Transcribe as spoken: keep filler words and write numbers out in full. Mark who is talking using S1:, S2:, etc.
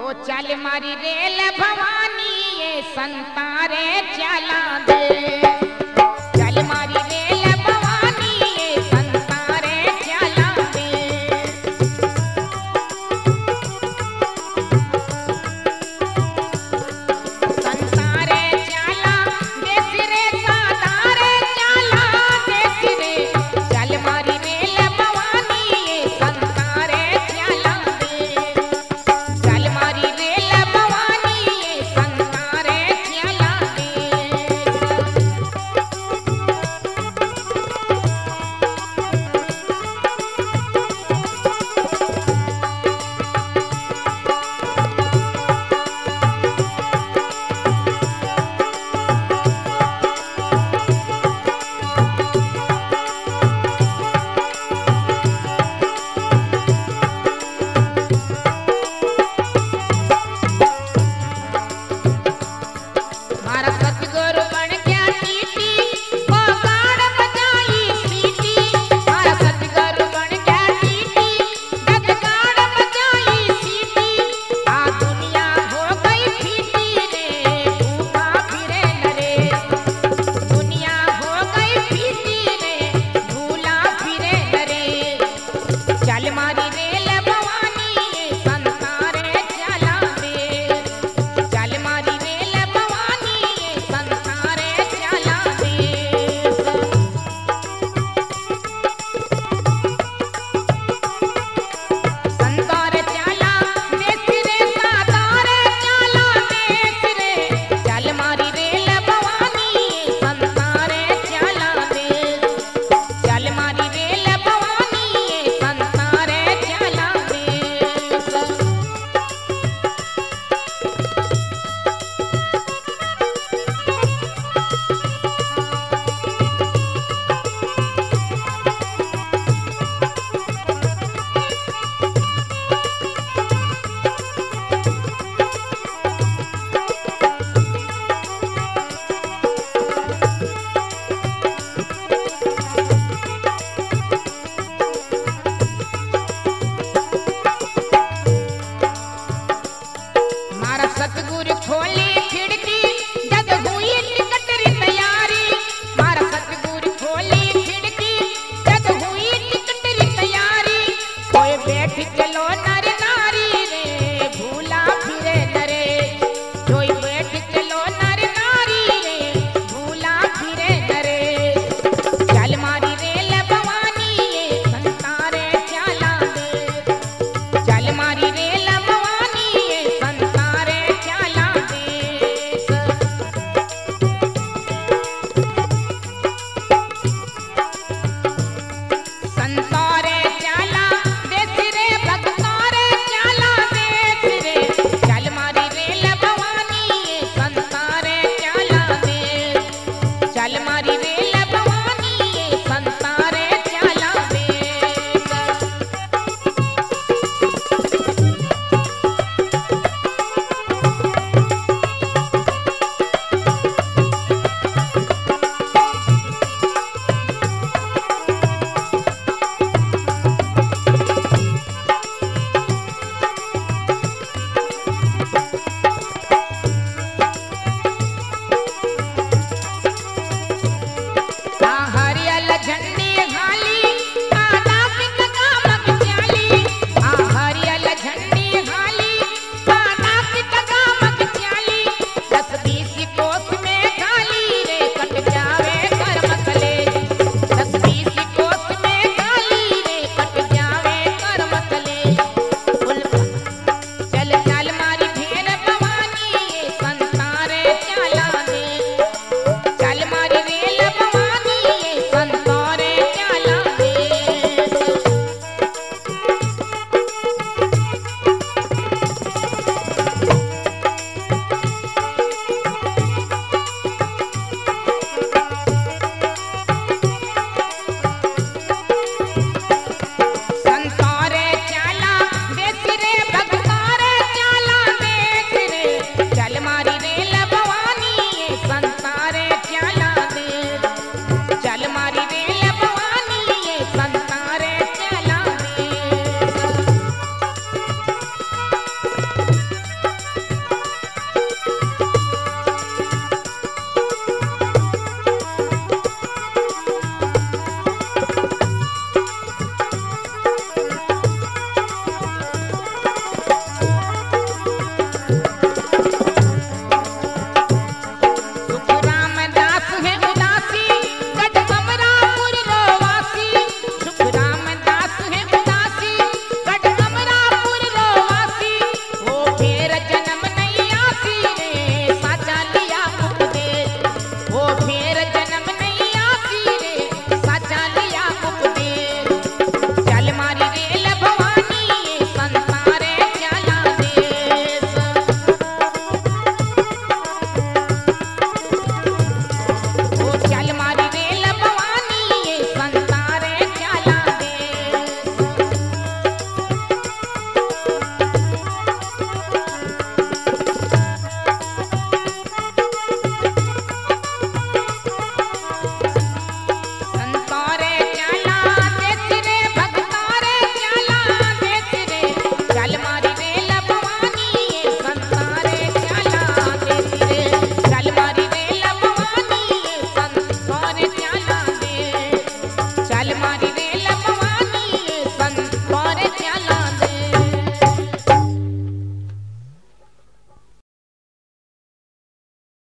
S1: ओ चल मारी रेल भवानी ये संतारे चला दे, चल मारी रेल भवानी ये संतारे चला दे। संतारे चला देश रे सातारे चला देश रे, चल मारी रेल भवानी ये संतारे चला दे, चल मारी रेल भवानी ये संतारे चला दे। मारा सतगुरु बन गया टीटी, ओ गाड़ बजाई सीटी। मारा सतगुरु बन गया टीटी, जग गाड़ बजाई सीटी। आ दुनिया हो गई फीटी रे, भूखा फिरे नरे। दुनिया हो गई फीटी रे, भूला फिरे नरे। चल मारी रेल भवानी ये संतारे चला दे, चल मारी रेल भवानी ये संतारे चला दे। संतारे चला देश रे सातारे चला देश रे, चल मारी रेल भवानी ये संतारे चला दे, चल मारी रेल भवानी ये संतारे चला दे। मारा सतगुरु खोली खिड़की, जग हुई टिकट री तैयारी। मारा सतगुरु खोली खिड़की, जग हुई टिकट री तैयारी। कोई बैठ चलो नर नारी रे, भूला फिरे नरे। कोई बैठ चलो नर नारी रे, भूला फिरे नरे। चल मारी रेल भवानी ये संतारे चला दे, चल मारी रेल भवानी ये संतारे चला दे। संतारे चला देश रे भक्तारे चला देश रे, चल मारी रेल भवानी ये संतारे चला दे, चल मारी